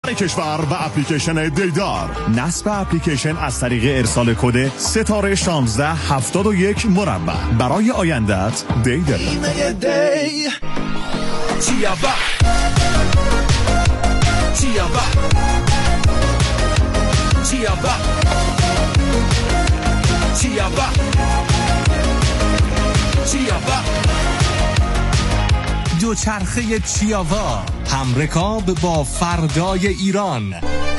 کشور و اپلیکیشن دیدار. نصب اپلیکیشن از طریق ارسال کد ستاره 1671 مربع برای آینده‌ات دی داری. دوچرخه چیاوا، همرکاب با فردای ایران.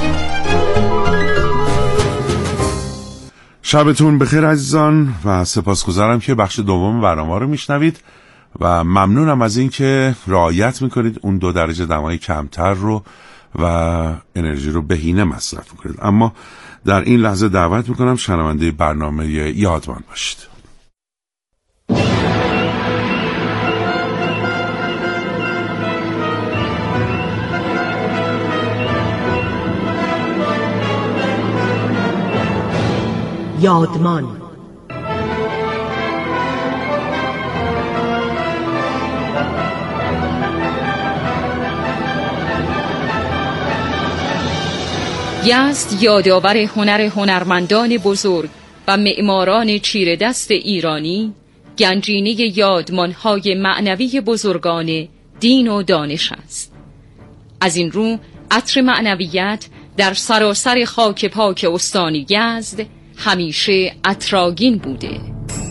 شبتون بخیر عزیزان و سپاسگزارم که بخش دوم برنامه رو میشنوید و ممنونم از این که رعایت میکنید اون 2 درجه دمای کمتر رو و انرژی رو بهینه مصرف میکنید. اما در این لحظه دعوت میکنم شنونده برنامه یادمان باشید. یادمان. یزد یادآور هنرمندان بزرگ و معماران چیره دست ایرانی، گنجینه یادمان‌های معنوی بزرگان دین و دانش است. از این رو عطر معنویت در سراسر خاک پاک استان یزد همیشه عطرآگین بوده.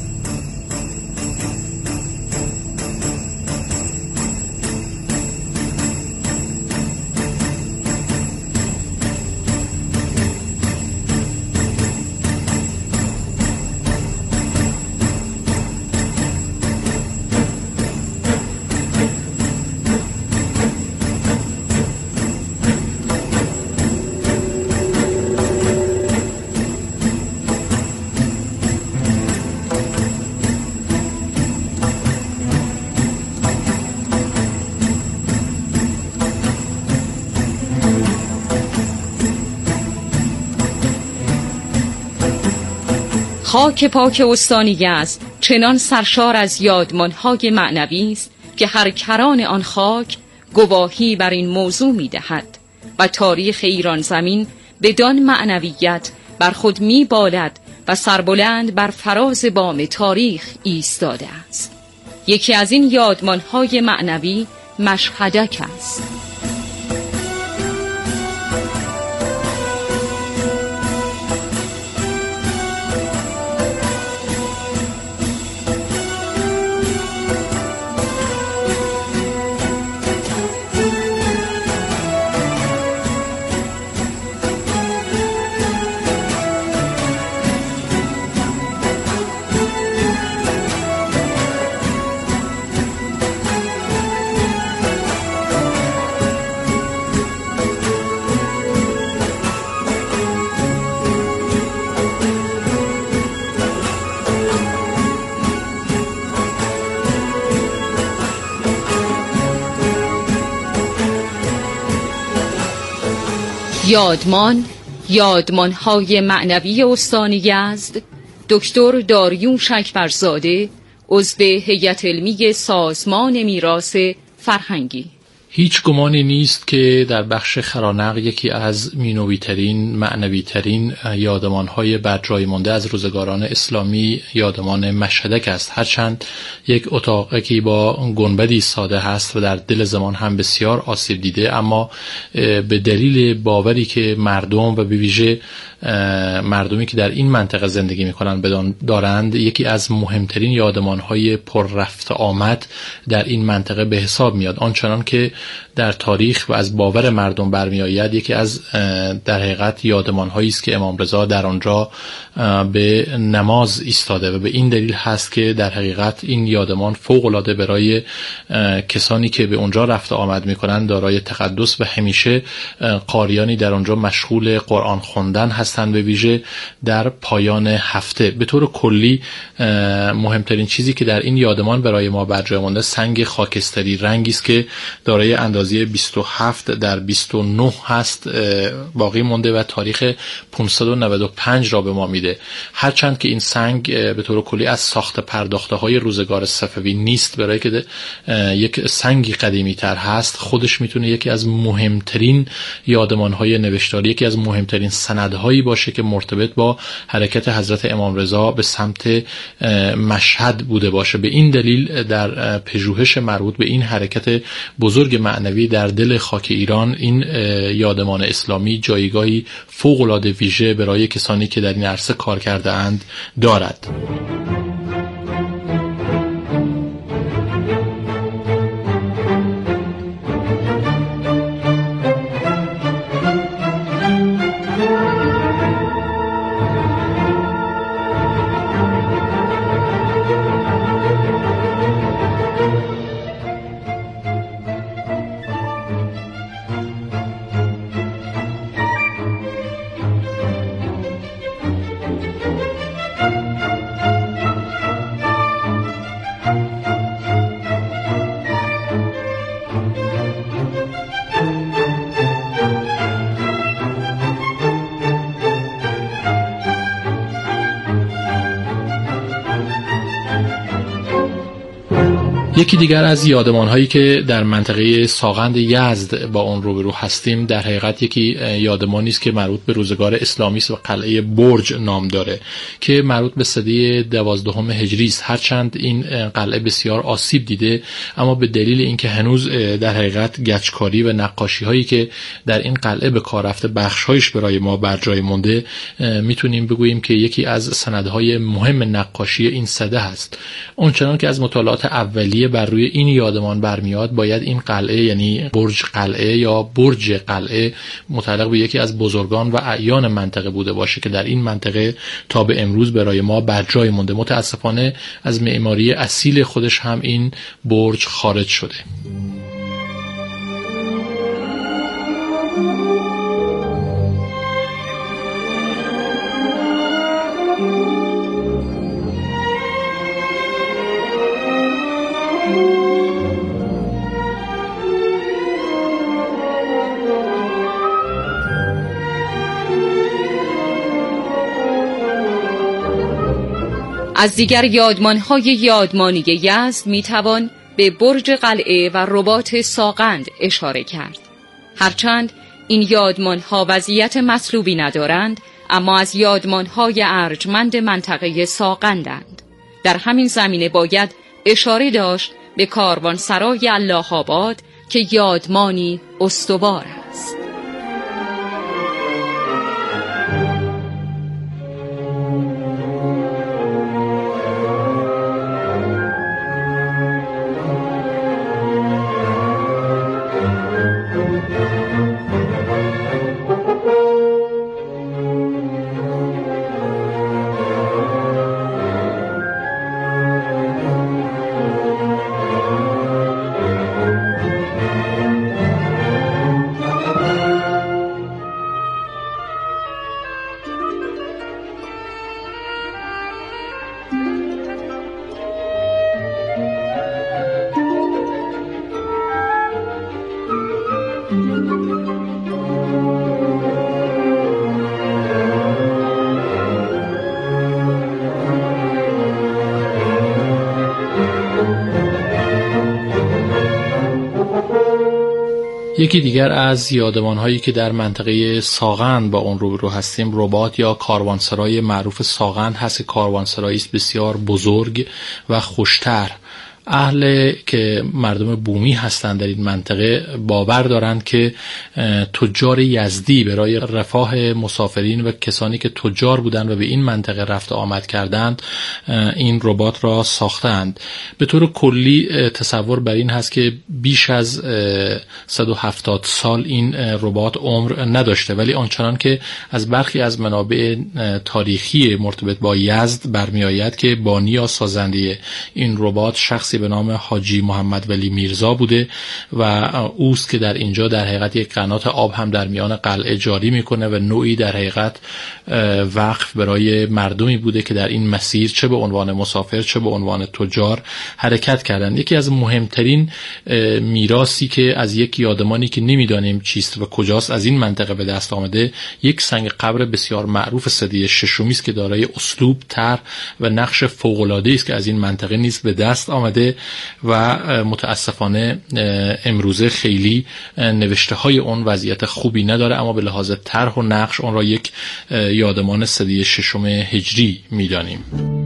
خاک پاک استان یزد چنان سرشار از یادمان‌های معنوی است که هر کران آن خاک گواهی بر این موضوع می‌دهد و تاریخ ایران زمین بدان معنویت بر خود می‌بالد و سربلند بر فراز بام تاریخ ایستاده است. یکی از این یادمان‌های معنوی مشهدک است. یادمان‌های معنوی استان یزد، دکتر داریوش اکبرزاده، عضو هیئت علمی سازمان میراث فرهنگی. هیچ گمانی نیست که در بخش خرانق یکی از مینوی‌ترین، معنوی‌ترین یادمان‌های بر جای مانده از روزگاران اسلامی یادمان مشهدک است. هرچند یک اتاقی با گنبدی ساده هست و در دل زمان هم بسیار آسیب دیده، اما به دلیل باوری که مردم و به ویژه مردمی که در این منطقه زندگی می‌کنند دارند، یکی از مهمترین یادمان‌های پر رفت آمد در این منطقه به حساب میاد. آنچنان که در تاریخ و از باور مردم برمی آید، یکی از در حقیقت یادمان‌هایی است که امام رضا در آنجا به نماز ایستاده و به این دلیل هست که در حقیقت این یادمان فوق‌العاده برای کسانی که به اونجا رفت آمد می‌کنند دارای تقدس و همیشه قاریانی در آنجا مشغول قرآن خواندن هستند، به ویژه در پایان هفته. به طور کلی مهمترین چیزی که در این یادمان برای ما بر جای مانده سنگ خاکستری رنگی است که دارای قلعه اندازی 27 در 29 هست باقی مونده و تاریخ 595 را به ما میده. هرچند که این سنگ به طور کلی از ساخت پرداخته های روزگار صفوی نیست، برای که یک سنگی قدیمی تر هست، خودش میتونه یکی از مهمترین یادمان های نوشتاری، یکی از مهمترین سندهایی باشه که مرتبط با حرکت حضرت امام رضا به سمت مشهد بوده باشه. به این دلیل در پژوهش مربوط به این حرکت بزرگ معنوی در دل خاک ایران این یادمان اسلامی جایگاهی فوق‌العاده ویژه برای کسانی که در این عرصه کار کرده اند دارد. یکی دیگر از یادمان‌هایی که در منطقه ساغند یزد با اون روبرو هستیم در حقیقت یکی یادمانی است که مربوط به روزگار اسلامی است و قلعه برج نام داره که مربوط به سده 12 هجری است. هرچند این قلعه بسیار آسیب دیده، اما به دلیل اینکه هنوز در حقیقت گچکاری و نقاشی‌هایی که در این قلعه به کار رفته بخش‌هایش برای ما بر جای مونده، میتونیم بگوییم که یکی از سندهای مهم نقاشی این سده است. اونچنان که از مطالعات اولیه بر روی این یادمان برمیاد، باید این قلعه یعنی برج قلعه یا برج قلعه متعلق به یکی از بزرگان و اعیان منطقه بوده باشه که در این منطقه تا به امروز برای ما بر جای مونده. متاسفانه از معماری اصیل خودش هم این برج خارج شده. از دیگر یادمان‌های یادمانی یزد میتوان به برج قلعه و رباط ساغند اشاره کرد. هرچند این یادمان‌ها وضعیت مطلوبی ندارند، اما از یادمان‌های ارجمند منطقه ساغندند. در همین زمینه باید اشاره داشت به کاروانسرای الله آباد که یادمانی استوار است. یکی دیگر از یادمان‌هایی که در منطقه ساغند با اون روبرو هستیم رباط یا کاروانسرای معروف ساغند هست. کاروانسرایی است بسیار بزرگ و خوشتر. اهل که مردم بومی هستند در این منطقه باور دارند که تجار یزدی برای رفاه مسافرین و کسانی که تجار بودند و به این منطقه رفت آمد کردند این رباط را ساختند. به طور کلی تصور بر این هست که بیش از 170 سال این رباط عمر نداشته، ولی آنچنان که از برخی از منابع تاریخی مرتبط با یزد برمی آید که بانی یا سازنده این رباط شخصی شخصی به نام حاجی محمد ولی میرزا بوده و اوست که در اینجا در حقیقت یک قنات آب هم در میان قلعه جاری میکنه و نوعی در حقیقت وقف برای مردمی بوده که در این مسیر چه به عنوان مسافر چه به عنوان تجار حرکت کردن. یکی از مهمترین میراثی که از یک یادمانی که نمیدانیم چیست و کجاست از این منطقه به دست آمده، یک سنگ قبر بسیار معروف سده ششمی است که دارای اسلوب، طرح و نقش فوق‌العاده‌ای است که از این منطقه نیز به دست آمده و متاسفانه امروزه خیلی نوشته های اون وضعیت خوبی نداره، اما به لحاظ طرح و نقش اون را یک یادمان سده ششم هجری میدانیم.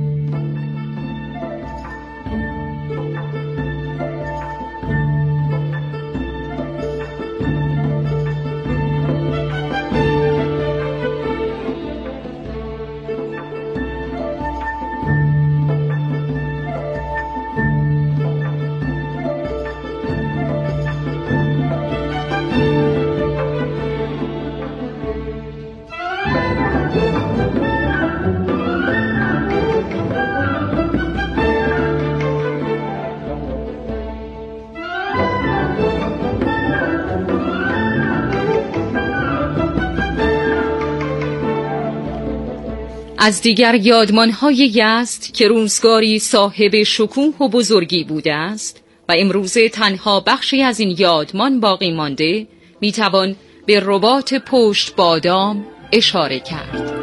از دیگر یادمان‌های یزد که روزگاری صاحب شکوه و بزرگی بوده است و امروزه تنها بخشی از این یادمان باقی مانده، میتوان به رباط پشت بادام اشاره کرد.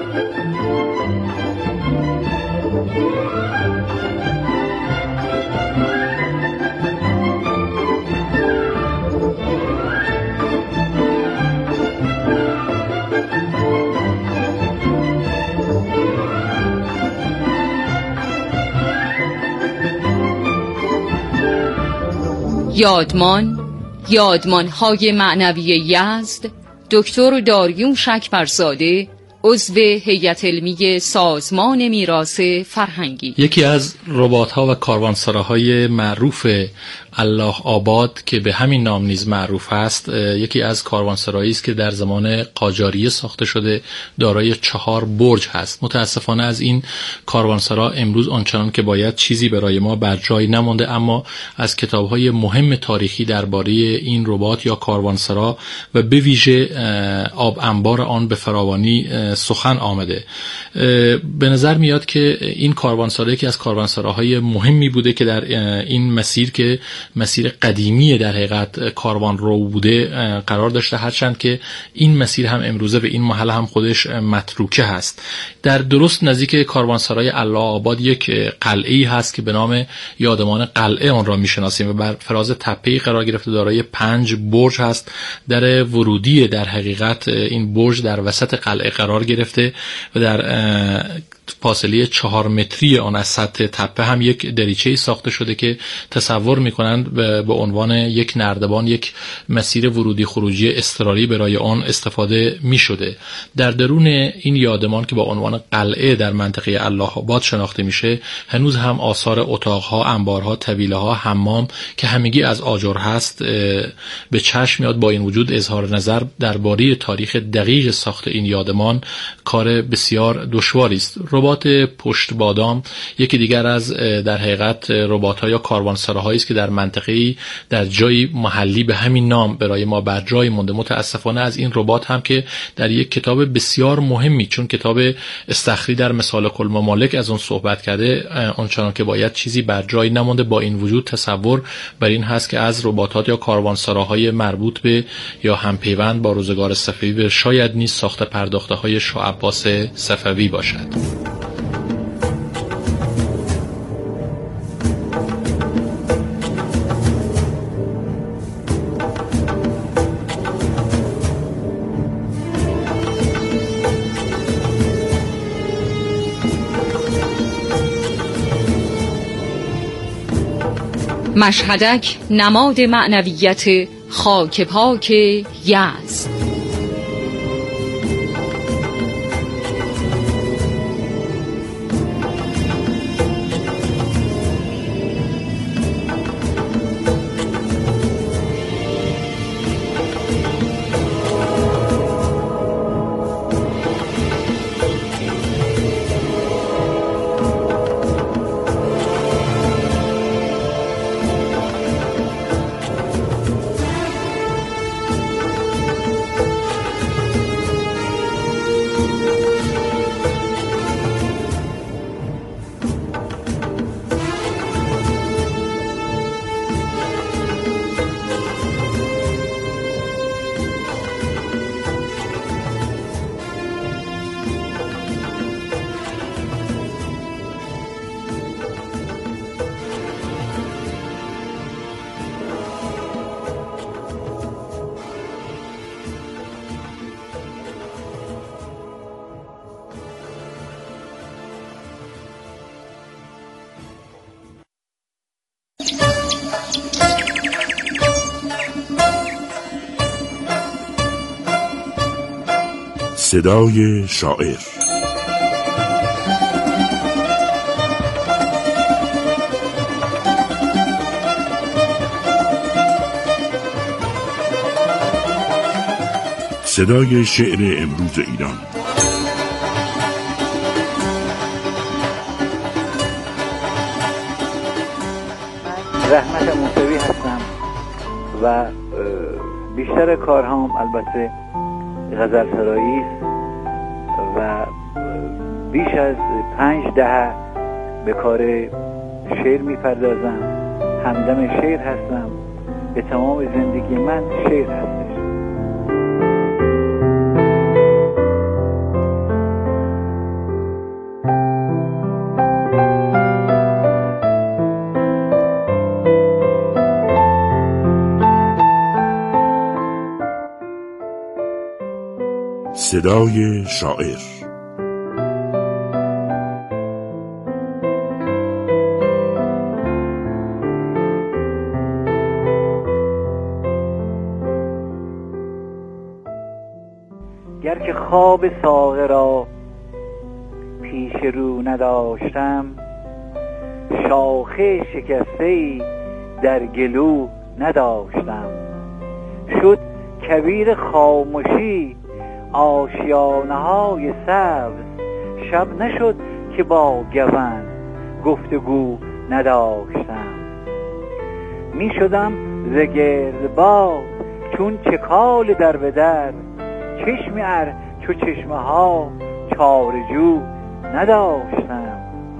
یادمان‌های معنوی یزد، دکتر داریوش اکبرزاده، عضو هیئت علمی سازمان میراث فرهنگی. یکی از رباط‌ها و کاروانسراهای معروف الله آباد که به همین نام نیز معروف است، یکی از کاروانسرایی است که در زمان قاجاریه ساخته شده، دارای 4 برج هست. متاسفانه از این کاروانسرا امروز آنچنان که باید چیزی برای ما بر جای نمانده، اما از کتاب‌های مهم تاریخی درباره این رباط یا کاروانسرا و به ویژه آب انبار آن به فراوانی سخن آمده. به نظر میاد که این کاروانسرا یکی از کاروانسراهای مهمی بوده که در این مسیر که مسیر قدیمی در حقیقت کاروان رو بوده قرار داشته، هرچند که این مسیر هم امروزه به این محل هم خودش متروکه هست. در درست نزدیک کاروانسرای الله آباد یک قلعه‌ای هست که به نام یادمان قلعه آن را میشناسیم و بر فراز تپه‌ای قرار گرفته، دارای 5 برج هست. در ورودی در حقیقت این برج در وسط قلعه قرار گرفته و در فاصله 4 متری آن از سطح تپه هم یک دریچه‌ای ساخته شده که تصور می‌کنند به عنوان یک نردبان، یک مسیر ورودی خروجی اضطراری برای آن استفاده می‌شده. در درون این یادمان که با عنوان قلعه در منطقه الله آباد شناخته میشه، هنوز هم آثار اتاق‌ها، انبارها، طویله‌ها، حمام که همگی از آجر هست به چشم میاد. با این وجود اظهار نظر درباره تاریخ دقیق ساخت این یادمان کار بسیار دشواری است. رباط پشت بادام یکی دیگر از در حقیقت رباط‌ها یا کاروانسراهایی است که در منطقه‌ای در جایی محلی به همین نام برای ما بر جای مونده. متاسفانه از این رباط هم که در یک کتاب بسیار مهمی، چون کتاب استخری در مسالک الممالک از اون صحبت کرده، آنچنان که باید چیزی بر جای نمونده. با این وجود تصور بر این هست که از رباطات یا کاروانسراهای مربوط به یا همپیوند با روزگار صفوی شاید نیز ساخت پرداخته‌های شاه عباس صفوی باشد. مشهدک نماد معنویت خاک پاک یزد. صدای شاعر. صدای شعر امروز ایران. رحمت موسوی هستم و بیشتر کارهام البته غزلسرایی است و بیش از 5 دهه به کار شعر میپردازم. همدم شعر هستم. به تمام زندگی من شعر هستش. صدای شاعر. گر که خواب ساغر را پیش رو نداشتم، شاخه شکسته‌ای در گلو نداشتم. شد کویر خاموشی آشیانه های سبز، شب نشد که با گون گفتگو نداشتم. می شدم ز گردباد چون چکال در به در، چشمی ار چو چشمه ها چارجو نداشتم.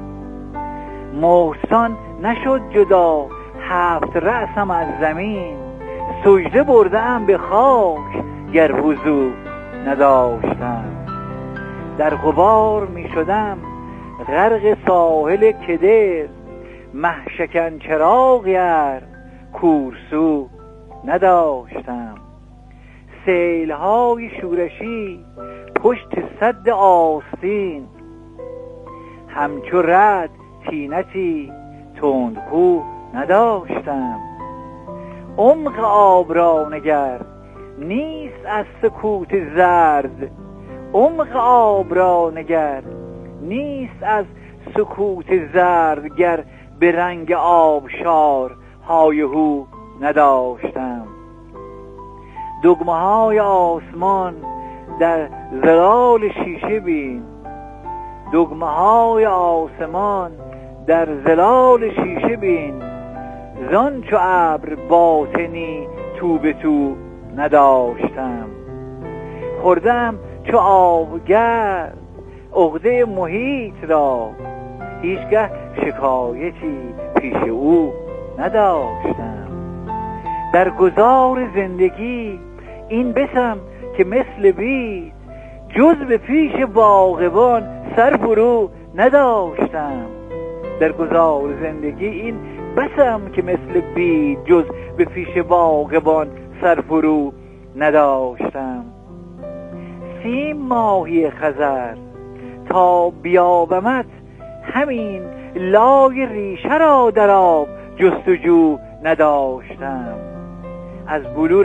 محسن نشد جدا 7 رأسم از زمین، سجده بردم به خاک گر وضو نداشتم. در غبار می شدم غرق ساحل کدر، محشکن چراغی ار کورسو نداشتم. سیل‌های شورشی پشت سد آستین، همچو رعد طینتی تندخو نداشتم. عمق آب را نگر نیست از سکوت زرد، عمق آب را نگر نیست از سکوت زرد، گر به رنگ آبشار های هو نداشتم. دگمه های آسمان در زلال شیشه بین، دگمه های آسمان در زلال شیشه بین، زان چو ابر باطنی تو به تو نداشتم. خوردم چو آبگرد عقده محیط را، هیچگه شکایتی پیش او نداشتم. در گذار زندگی این بسم که مثل بید، جز به پیش باغبان سر فرو نداشتم. در گذار زندگی این بسم که مثل بید، جز به پیش باغبان سر فرو نداشتم. 30 ماهی خزر تا بیابمت، همین لای ریشه را در آب جستجو نداشتم. از بلور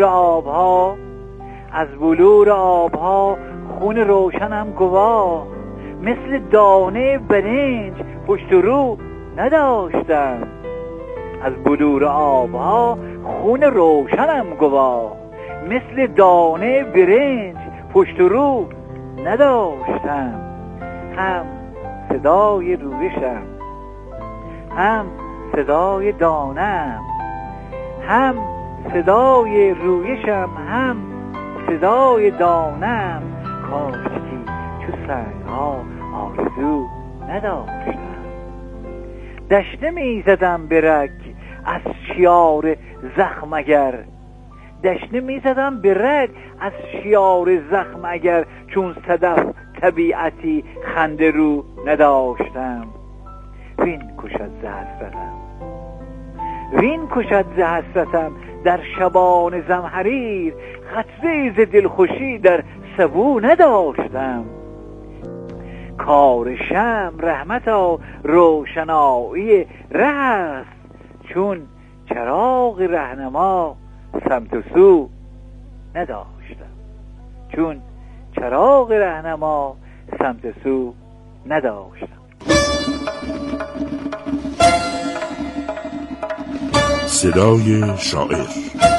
آبها خون روشنم گواه، مثل دانه برنج پشت رو نداشتم. از بلور آبها خون روشنم گواه، مثل دانه برنج پشت رو نداشتم. هم صدای رویشم، هم صدای دانم، هم صدای رویشم، هم صدای دانم. کاشکی چو سنگها آرزو نداشتم. دشنه می زدم به رگ از شیار زخم اگر، دشنه می زدم به رگ از شیار زخم اگر، چون صدف طبیعتی خنده رو نداشتم. وین کشد ز حسرتم در شبان زمهریر، قطره ز دلخوشی در سبو نداشتم. کار شمع رحمتا روشنایی ره است، چون چراغ رهنما سمت و سو نداشتم. چون چراغ رهنما سمت سو نداشتم. صدای شاعر.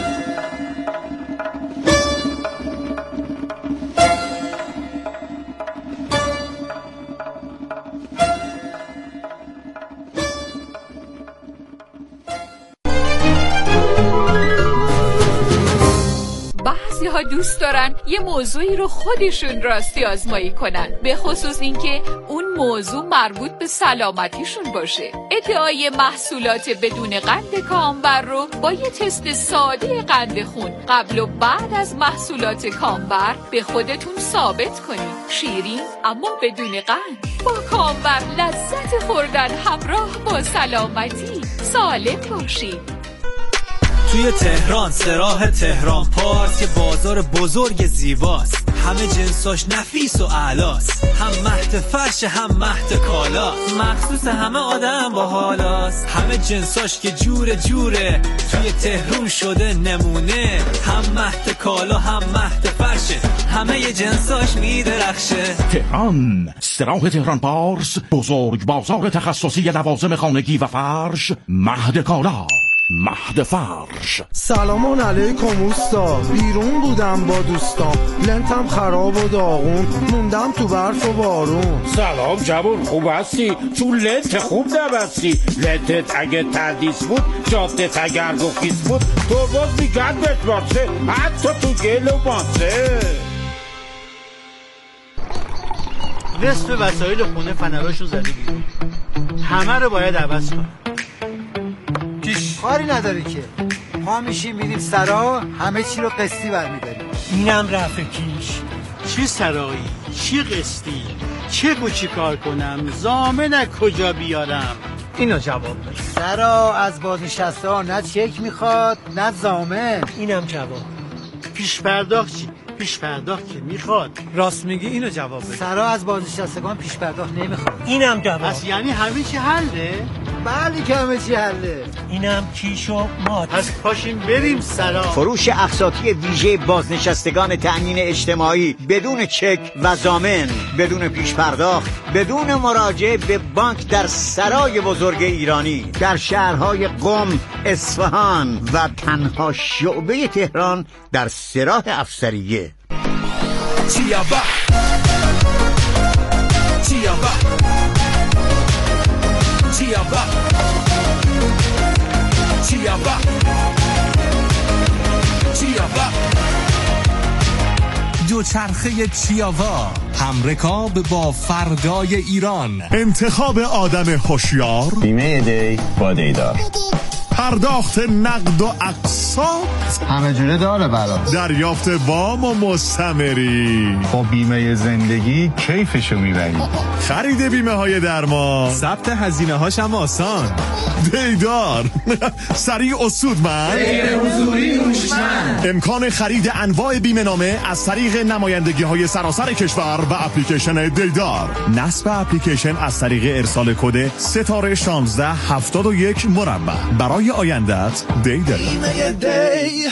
بعضی‌ها دوست دارن یه موضوعی رو خودشون راستی آزمایی کنن، به خصوص اینکه اون موضوع مربوط به سلامتیشون باشه. ادعای محصولات بدون قند کامبر رو با یه تست ساده قند خون قبل و بعد از محصولات کامبر به خودتون ثابت کنید. شیرین اما بدون قند. با کامبر لذت خوردن همراه با سلامتی. سالم باشید. توی تهران سراح تهران پارس که بازار بزرگ زیباست، همه جنساش نفیس و اعلاست، هم مهد فرش هم مهد کالا، مخصوص همه آدم با حالاست، همه جنساش که جوره جوره توی تهران شده نمونه، هم مهد کالا هم مهد فرشه، همه جنساش میدرخشه. تهران سراح تهران پارس، بزرگ بازار تخصصی لوازم خانگی و فرش، مهد کالا، مهد فرش. سلامان علیکم اوستا، بیرون بودم با دوستام، لنتم خراب و داغون، موندم تو برف و بارون. سلام جوون، خوب هستی؟ چون لنت خوب نبستی. لنتت اگه تردیس بود، جادت اگر گفیز بود، تو باز میگن بتبارسه، حتی تو گل و ماسه. نصف وسایل خونه فنراشو زده بیرون، همه رو باید عوض کنم. کاری نداری که ما میشیم میریم سرا، همه چی رو قسطی برمیداریم. اینم رفع کیش. چه سرایی، چه قسطی، چه چی کار کنم، ضامن کجا بیارم؟ اینو جواب بده. سرا از بازنشسته ها نه چک میخواد نه ضامن. اینم جواب. پیش پرداخت چی؟ پیش پرداخت که میخواد. راست میگی، اینو جواب بده. سرا از بازنشستگان پیش پرداخت نمیخواد. اینم جواب. پس یعنی همه چی حله؟ بله که همه چی حله. اینم کیشو مات. پس پاشیم بریم سرا. فروش اقساطی ویژه بازنشستگان تأمین اجتماعی بدون چک و ضامن، بدون پیش پرداخت، بدون مراجعه به بانک در سرای بزرگ ایرانی در شهرهای قم، اصفهان و تنها شعبه تهران در سراح افسریه. چیابا چیابا چیابا چیابا چیابا دوچرخه چیاوا، همرکاب با فردای ایران. انتخاب آدم هوشیار، بیمه دی با دیدار، پرداخت نقد و اقساط، همه جوره داره برام، دریافت وام و مستمری، با بیمه زندگی کیفشو میبری، خرید بیمه های درمان، ثبت هزینه هاش هم آسان، دیدار سریع و سودمند، غیر حضوری هوشمند، امکان خرید انواع بیمه نامه از طریق نمایندگی های سراسر کشور و اپلیکیشن دیدار. نصب اپلیکیشن از طریق ارسال کد ستاره 1671 مربع. برای آیندت دی داری. بیمه دی.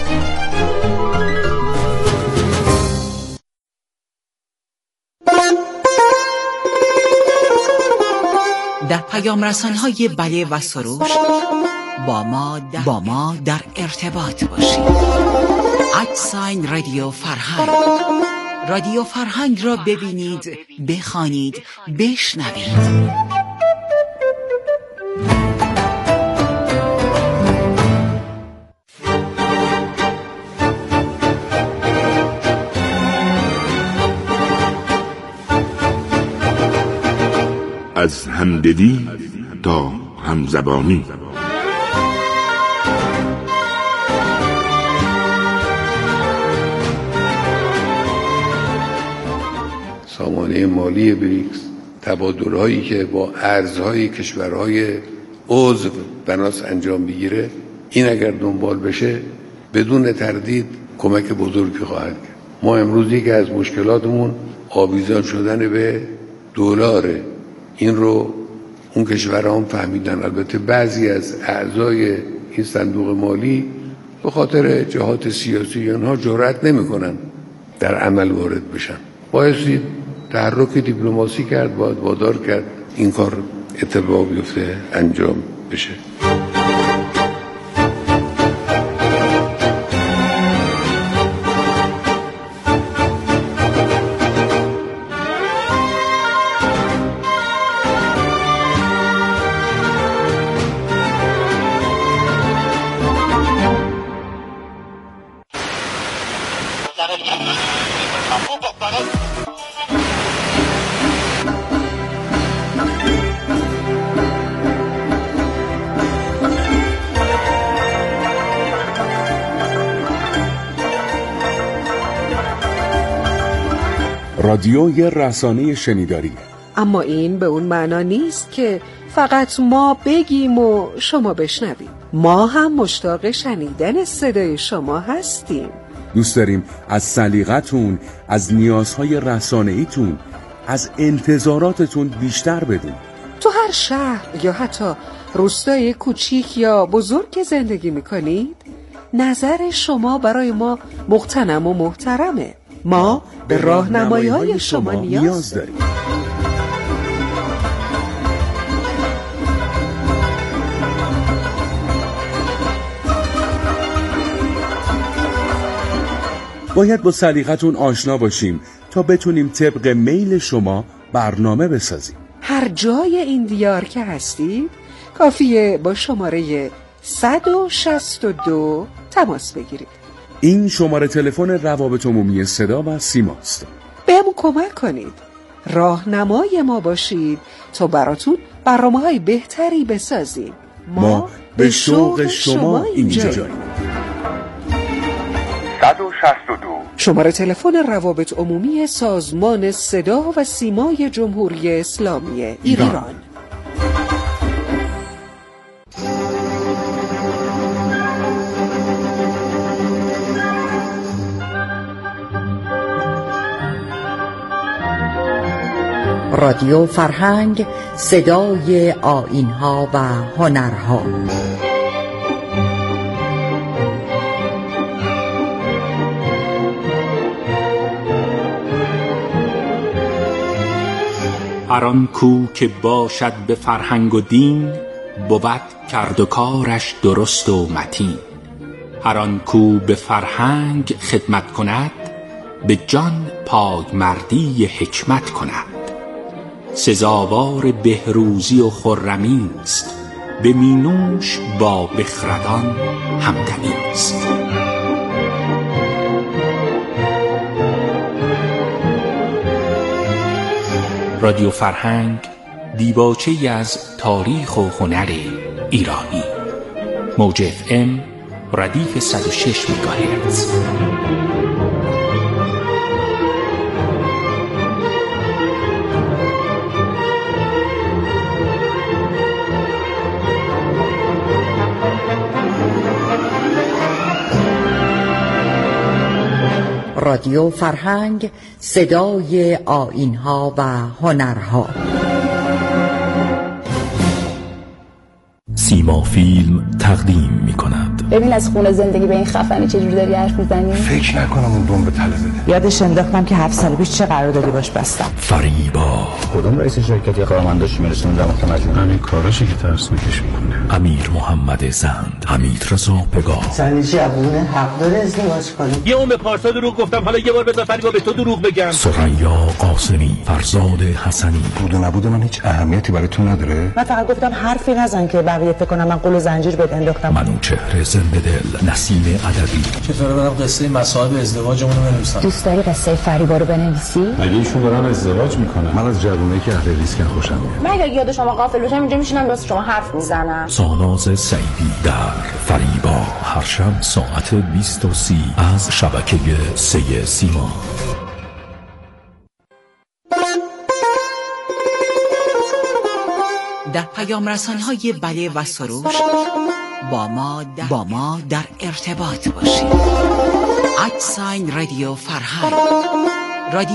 در پیام رسان‌های بله و سروش با ما در ارتباط باشید. @رادیو فرهنگ. رادیو فرهنگ را ببینید، بخوانید، بشنوید. از همدلی تا همزبانی. سامانه مالی بریکس، تبادل‌هایی که با ارزهای کشورهای عضو بناس انجام بگیره، این اگر دنبال بشه بدون تردید کمک بزرگی خواهد کرد. ما امروز یکی از مشکلاتمون آویزان شدن به دلاره. این رو اون کشورها هم فهمیدن. البته بعضی از اعضای این صندوق مالی به خاطر جهات سیاسی آنها جرأت نمی‌کنن در عمل وارد بشن. بایستی تحرک دیپلماسی کرد، باید وادار کرد این کار اتفاق بیفته، انجام بشه. رادیو یه رسانه شنیداریه، اما این به اون معنا نیست که فقط ما بگیم و شما بشنویم. ما هم مشتاق شنیدن صدای شما هستیم. دوست داریم از سلیقتون، از نیازهای رسانه‌ایتون، از انتظاراتتون بیشتر بدونیم. تو هر شهر یا حتی روستای کوچیک یا بزرگ که زندگی میکنید، نظر شما برای ما مغتنم و محترمه. ما به راهنمایی‌های شما نیاز داریم. باید با سلیقتون آشنا باشیم تا بتونیم طبق میل شما برنامه بسازیم. هر جای این دیار که هستید کافیه با شماره 162 تماس بگیرید. این شماره تلفن روابط عمومی صدا و سیماست. بهمون کمک کنید، راهنمای ما باشید تا براتون برنامه‌های بهتری بسازیم. ما به شوق شما اینجاییم. 162 شماره تلفن روابط عمومی سازمان صدا و سیمای جمهوری اسلامی ایران. رادیو فرهنگ، صدای آیین‌ها و هنرها. هر آن کو که باشد به فرهنگ و دین، بود کرد و کارش درست و متین. هر آن کو به فرهنگ خدمت کند، به جان پایمردی حکمت کند. سزاوار بهروزی و خرمی است، به مینوش با بخردان همدمی است. رادیو فرهنگ، دیباچه‌ای از تاریخ و هنر ایرانی. موج FM ردیف 106 مگاهرتز. رادیو فرهنگ، صدای آیین‌ها و هنرها. سیما فیلم تقدیم می‌کند. ببین از خونه زندگی به این خفنی چجوری داری حرف می‌زنی؟ فکر نکنم اون بمب طلا بده. یادش انداختم که 7 سال پیش چه قراردادی باش بستم. فریبا. کدوم رئیس شرکتی کارمنداش میرسوندم وقت مجموعه همین کاراشی که ترسناکش میکنه. امیر محمد زند، حمید رضا پگاه. سنی جوونه حق داره ازدواج کنه. یه اون به پارسا دروغ گفتم، حالا یه بار بذار فریبا به تو دروغ بگم. سریا قاسمی، فرزاد حسنی. بود و نبود من هیچ اهمیتی برای تو نداره. من فقط گفتم حرفی نزن که بقیه فکر کنم من قول زنجیر بهت انداختم. منوچهر زنده دل، نسیم عدوی. چطوره برام قصه مصائب ازدواجمون رو بنویسم؟ دوست داری قصه فریبا رو بنویسی؟ مگه ایشون دارن ازدواج میکنن؟ من از جوونایی که اهل ریسکن خوشم میاد. من اگه یاد شما غافل بشم اینجا میشینم واسه شما حرف میزنم. ساناز سعیدی در فریبا، هر شب ساعت 20:30 از شبکه 3 سیما. در پیام رسان‌های بله و سروش با ما در ارتباط باشید. @ رادیو فرهنگ